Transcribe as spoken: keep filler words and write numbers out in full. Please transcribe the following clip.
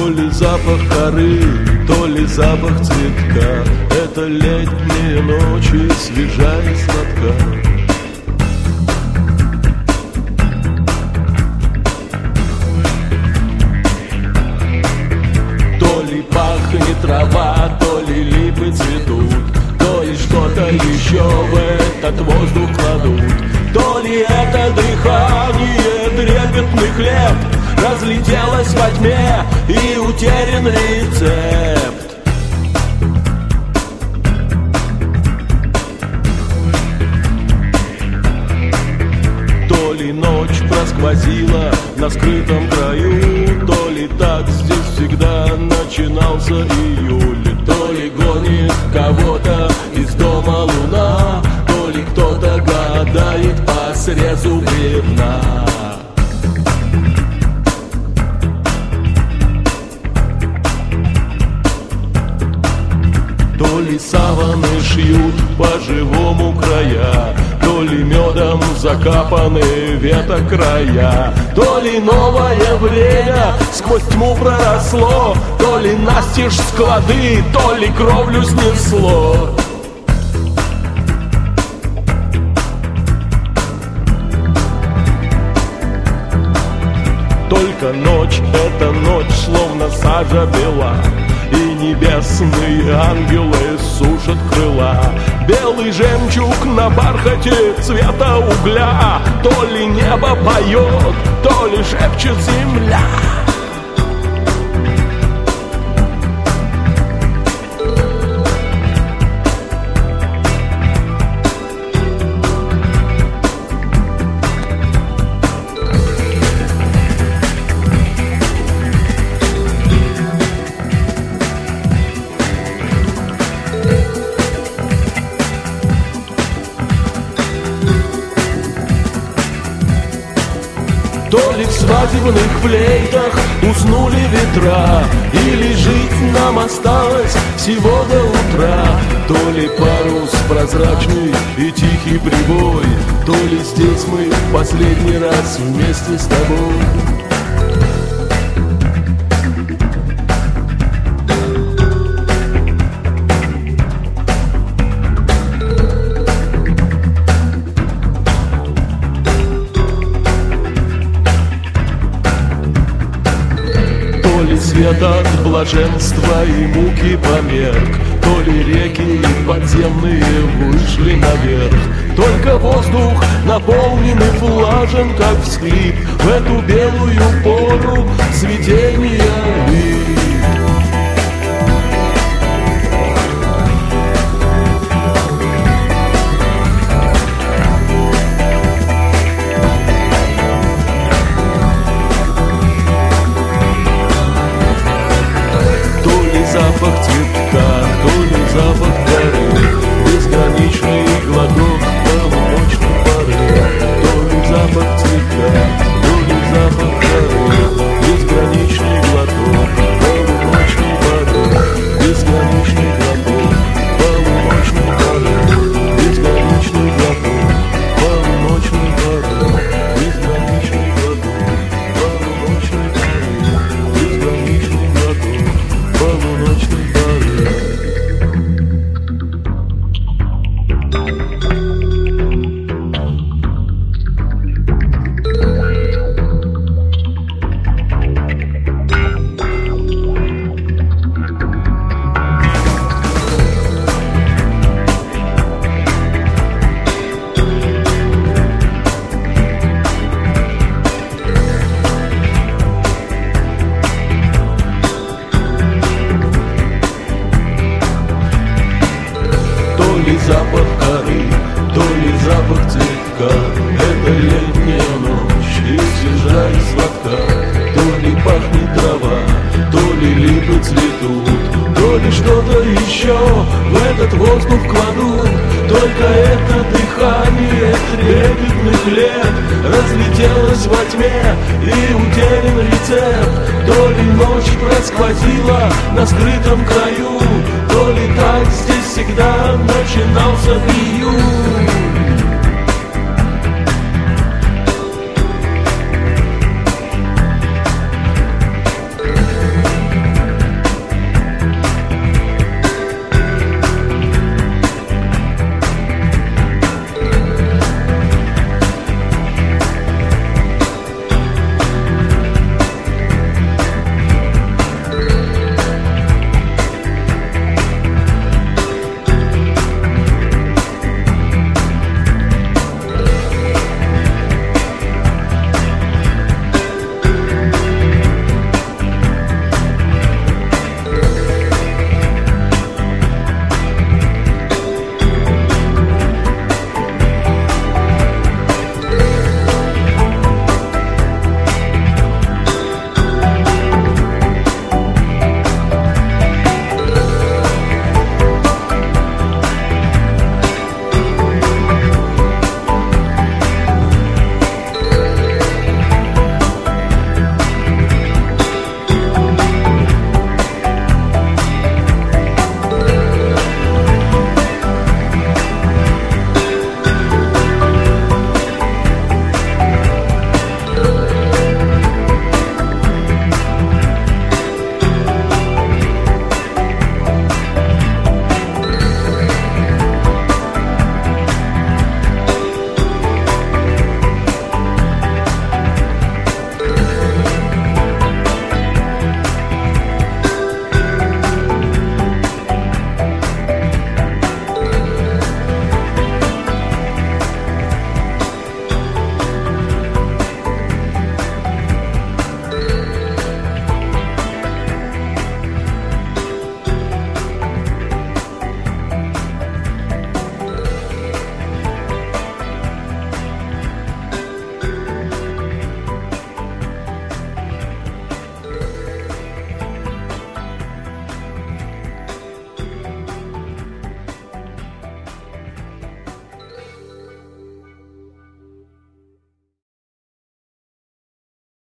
То ли запах коры, то ли запах цветка. Это летние ночи, свежа и сладка. То ли пахнет трава, то ли липы цветут, то ли что-то еще в этот воздух кладут. То ли это дыхание трепетных лет разлетелось во тьме и утерян рецепт. То ли ночь просквозила на скрытом краю, то ли так здесь всегда начинался июль. То ли гонит кого-то из дома луна, то ли кто-то гадает по срезу бревна. То ли саваны шьют по-живому края, то ли медом закапаны веток края, то ли новое время сквозь тьму проросло, то ли настежь склады, то ли кровлю снесло. Только ночь, эта ночь словно сажа бела, и небесные ангелы сушат крыла. Белый жемчуг на бархате цвета угля. То ли небо поет, то ли шепчет земля. То ли в свадебных флейтах уснули ветра, или жить нам осталось всего до утра. То ли парус прозрачный и тихий прибой, то ли здесь мы в последний раз вместе с тобой. Свет от блаженства и муки померк, то ли реки подземные вышли наверх. Только воздух наполненный влажен, как всхлип, в эту белую пору цветения лип. Запах цветка, то ли запах горы, безграничный глоток полуночной поры. То ли запах цветка, то ли запах горы, безграничный глоток полуночной поры. Безграничный глоток полуночной поры. Безграничный глоток полуночной поры. Безграничный глоток полуночной поры. Безграничный глоток полуночной поры. То ли запах коры, то ли запах цветка. Это летняя ночь, и свежа и сладка. То ли пахнет трава, то ли липы цветут, то ли что-то еще в этот воздух кладут. Только это дыхание трепетных лет разлетелось во тьме и утерян рецепт. То ли ночь просквозила на скрытом краю, то ли так здесь всегда начинался июнь.